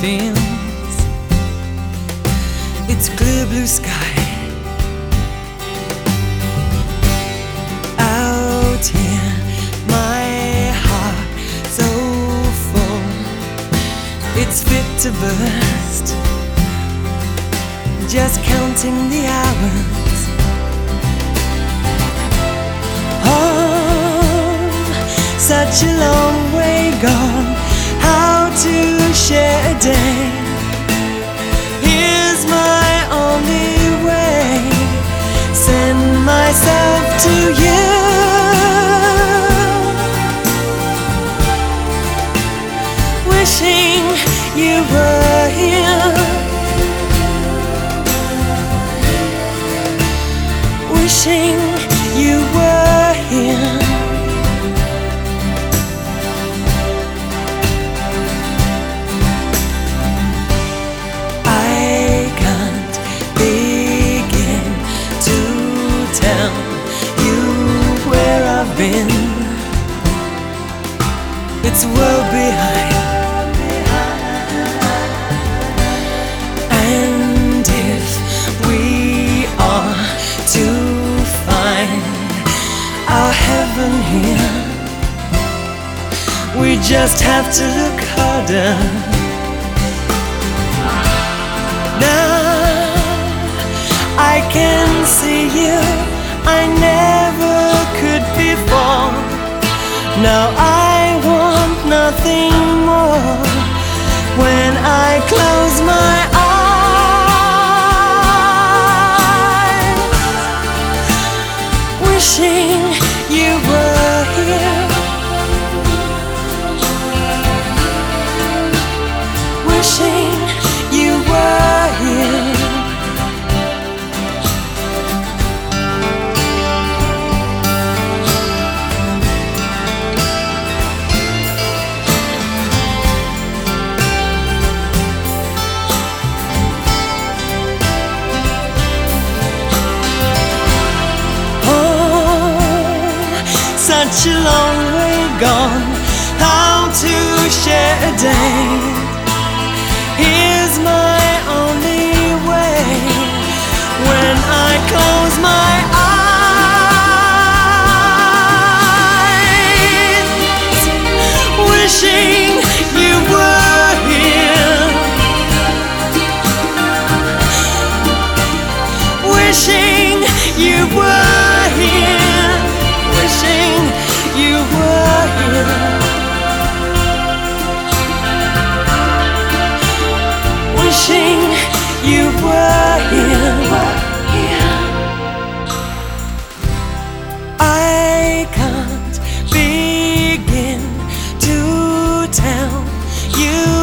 mountains. It's clear blue sky out here. My heart so full, it's fit to burst. Just counting the hours. Home, such a long way gone. How to share a day? Here's my only way. Send myself to you. Wishing you were here. Wishing you were here. I can't begin to tell you where I've been. It's a world behind. And if we are to find our heaven here, we just have to look harder. Now I can see you, I never could before. Now I want nothing more. When I close my eyes, wishing you were here. Wishing you were here. Such a long way gone. How to share a day? Here's my only way. When I close my eyes, wishing you were here. Wishing you were here. Wishing you were here. Wishing you were here. I can't begin to tell you